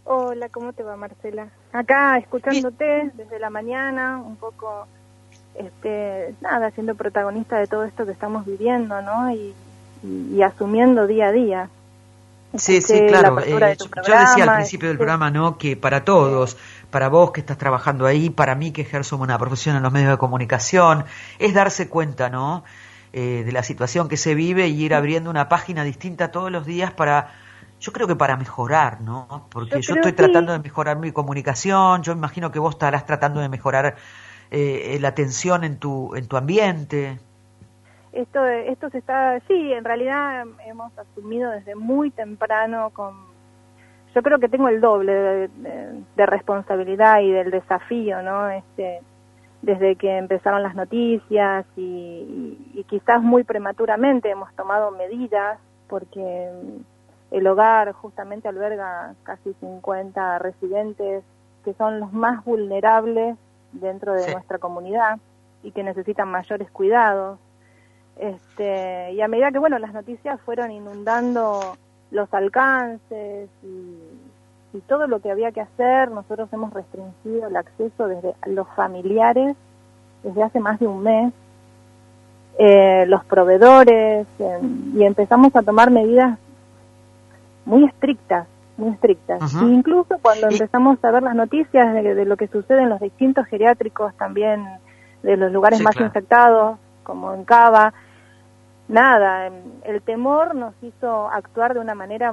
Hola, ¿cómo te va, Marcela? Acá Bien. escuchándote desde la mañana, un poco, nada, siendo protagonista de todo esto que estamos viviendo, ¿no? Y asumiendo día a día. Sí, sí, Escuché la claro. apertura de tu Yo decía al programa, principio del programa, ¿no? Que para todos, para vos que estás trabajando ahí, para mí que ejerzo una profesión en los medios de comunicación, es darse cuenta, ¿no? De la situación que se vive y ir abriendo una página distinta todos los días para, yo creo que para mejorar, ¿no? Porque yo yo creo estoy sí, tratando de mejorar mi comunicación, yo imagino que vos estarás tratando de mejorar la atención en tu ambiente. esto se está, sí, en realidad hemos asumido desde muy temprano yo creo que tengo el doble de responsabilidad y del desafío, ¿no? Desde que empezaron las noticias y quizás muy prematuramente hemos tomado medidas porque el hogar justamente alberga casi 50 residentes que son los más vulnerables dentro de Sí. nuestra comunidad y que necesitan mayores cuidados. Y a medida que, bueno, las noticias fueron inundando los alcances y todo lo que había que hacer, nosotros hemos restringido el acceso desde los familiares desde hace más de un mes, los proveedores, y empezamos a tomar medidas muy estrictas, muy estrictas. E Ujú. incluso cuando Y, empezamos a ver las noticias de lo que sucede en los distintos geriátricos, también de los lugares sí, más claro. infectados, como en Cava, nada, el temor nos hizo actuar de una manera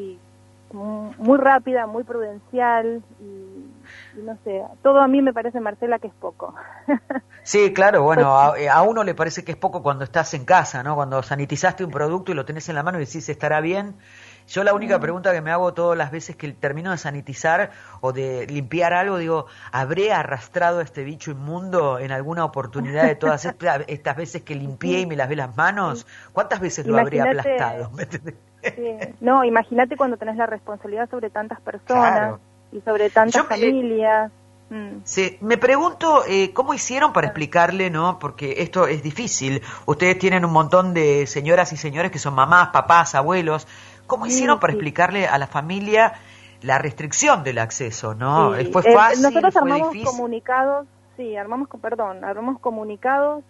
muy rápida, muy prudencial y no sé, todo a mí me parece, Marcela, que es poco. Sí, claro, Pues, bueno, a uno le parece que es poco cuando estás en casa, ¿no? Cuando sanitizaste un producto y lo tenés en la mano y decís, ¿estará bien? Yo la única pregunta que me hago todas las veces que termino de sanitizar o de limpiar algo, digo, ¿habré arrastrado a este bicho inmundo en alguna oportunidad de todas estas veces que limpié y sí, me lavé las manos? ¿Cuántas veces lo habré imagínate, aplastado? ¿Me entendés? sí, no, imagínate cuando tenés la responsabilidad sobre tantas personas Claro. y sobre Y tantas yo familias. Mm. sí, me pregunto cómo hicieron para explicarle, ¿no? Porque esto es difícil. Ustedes tienen un montón de señoras y señores que son mamás, papás, abuelos. ¿Cómo hicieron Sí, para sí, explicarle a la familia la restricción del acceso, ¿no? sí. ¿Fue fácil? Nosotros ¿Fue armamos difícil? comunicados, sí, armamos comunicados,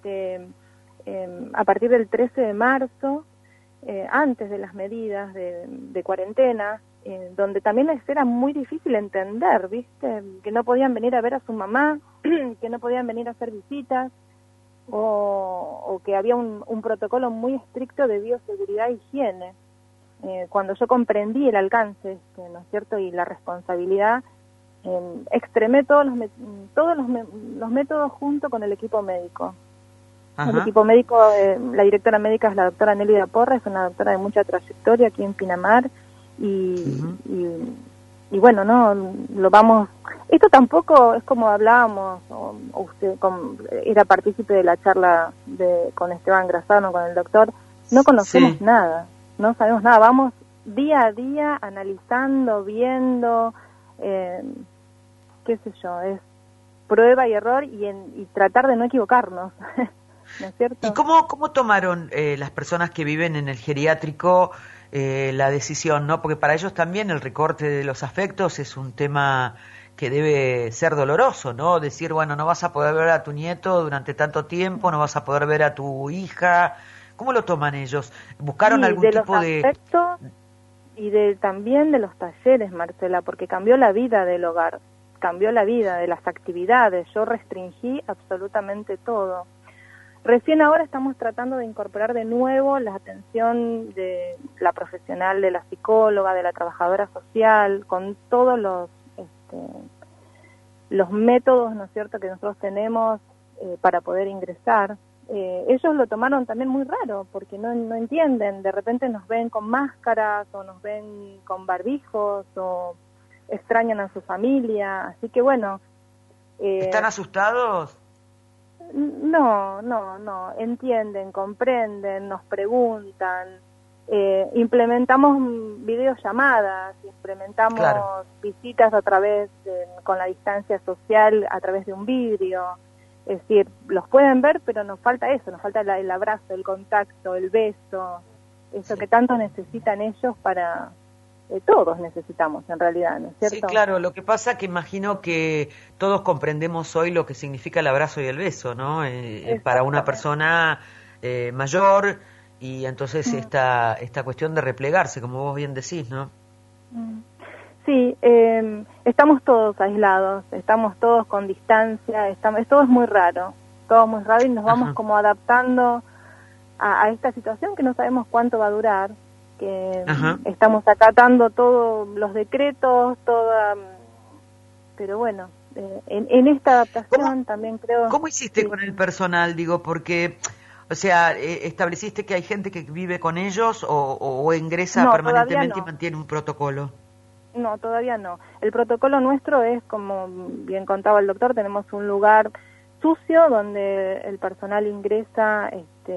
a partir del 13 de marzo, antes de las medidas de cuarentena, donde también les era muy difícil entender, ¿viste? Que no podían venir a ver a su mamá, que no podían venir a hacer visitas, o que había un protocolo muy estricto de bioseguridad e higiene. Cuando yo comprendí el alcance, ¿no es cierto?, y la responsabilidad, extremé los métodos junto con el equipo médico. El Ajá. equipo médico, la directora médica es la doctora Nélida Porra, es una doctora de mucha trayectoria aquí en Pinamar, y, Ujú. y, y bueno, no lo vamos. Esto tampoco es como hablábamos, o usted era partícipe de la charla con Esteban Grasano, con el doctor. No conocemos Sí. nada, no sabemos nada, vamos día a día analizando, viendo, eh, qué sé yo, es prueba y error y tratar de no equivocarnos. ¿No es ¿Y cierto? cómo tomaron las personas que viven en el geriátrico la decisión, ¿no? Porque para ellos también el recorte de los afectos es un tema que debe ser doloroso, ¿no? Decir, bueno, no vas a poder ver a tu nieto durante tanto tiempo, no vas a poder ver a tu hija. ¿Cómo lo toman ellos? ¿Buscaron Sí, algún de los tipo de... afectos y también de los talleres, Marcela, porque cambió la vida del hogar, cambió la vida de las actividades. Yo restringí absolutamente todo. Recién ahora estamos tratando de incorporar de nuevo la atención de la profesional, de la psicóloga, de la trabajadora social, con todos los métodos, ¿no es cierto?, que nosotros tenemos para poder ingresar. Ellos lo tomaron también muy raro, porque no entienden, de repente nos ven con máscaras, o nos ven con barbijos, o extrañan a su familia, así que bueno, ¿Están asustados? no, entienden, comprenden, nos preguntan, implementamos videollamadas, Claro. implementamos visitas a través, con la distancia social, a través de un vidrio. Es decir, los pueden ver, pero nos falta eso, nos falta el abrazo, el contacto, el beso, eso Sí. que tanto necesitan ellos todos necesitamos en realidad, ¿no es cierto? Sí, claro, lo que pasa que imagino que todos comprendemos hoy lo que significa el abrazo y el beso, ¿no? Para una persona mayor, y entonces esta cuestión de replegarse, como vos bien decís, ¿no? Sí, estamos todos aislados, estamos todos con distancia, todo es muy raro y nos vamos como adaptando a esta situación que no sabemos cuánto va a durar, que estamos acatando todos los decretos, pero bueno, en esta adaptación también creo... ¿Cómo hiciste con el personal? Digo, porque, o sea, ¿estableciste que hay gente que vive con ellos o ingresa permanentemente y mantiene un protocolo? No, todavía no. El protocolo nuestro es, como bien contaba el doctor, tenemos un lugar sucio donde el personal ingresa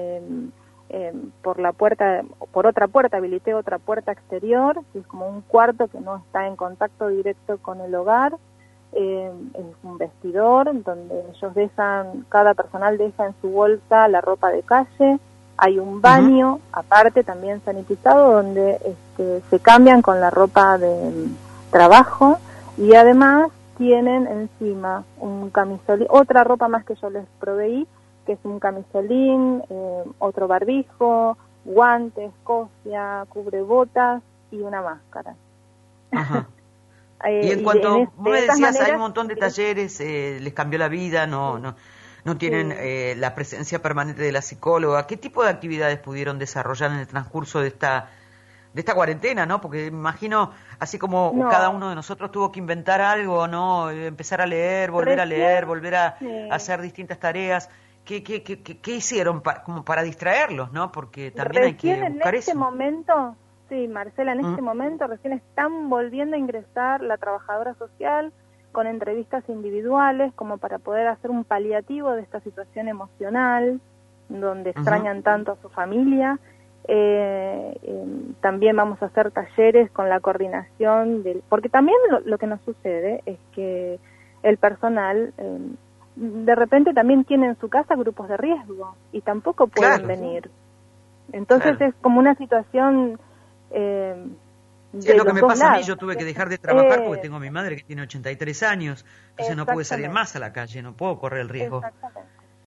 por otra puerta, habilité otra puerta exterior, que es como un cuarto que no está en contacto directo con el hogar, es un vestidor donde cada personal deja en su bolsa la ropa de calle, hay un baño aparte también sanitizado donde se cambian con la ropa de trabajo y además tienen encima un camisolín, otra ropa más que yo les proveí, que es un camisolín, otro barbijo, guantes, cofia, cubrebotas y una máscara. Ajá. Y en cuanto vos me decías, hay un montón de talleres, les cambió la vida, no tienen la presencia permanente de la psicóloga. ¿Qué tipo de actividades pudieron desarrollar en el transcurso de esta cuarentena, no? Porque imagino, así como cada uno de nosotros tuvo que inventar algo, ¿no? Empezar a leer, volver a hacer distintas tareas. ¿Qué hicieron como para distraerlos, no? Porque también hay que buscar eso. Momento, sí, Marcela, en este momento recién están volviendo a ingresar la trabajadora social con entrevistas individuales como para poder hacer un paliativo de esta situación emocional donde extrañan tanto a su familia. También vamos a hacer talleres con la coordinación porque también lo que nos sucede es que el personal de repente también tiene en su casa grupos de riesgo y tampoco pueden venir. Entonces es como una situación es lo que me pasa a mí. Yo tuve que dejar de trabajar porque tengo a mi madre que tiene 83 años, entonces no pude salir más a la calle, no puedo correr el riesgo. Exactamente.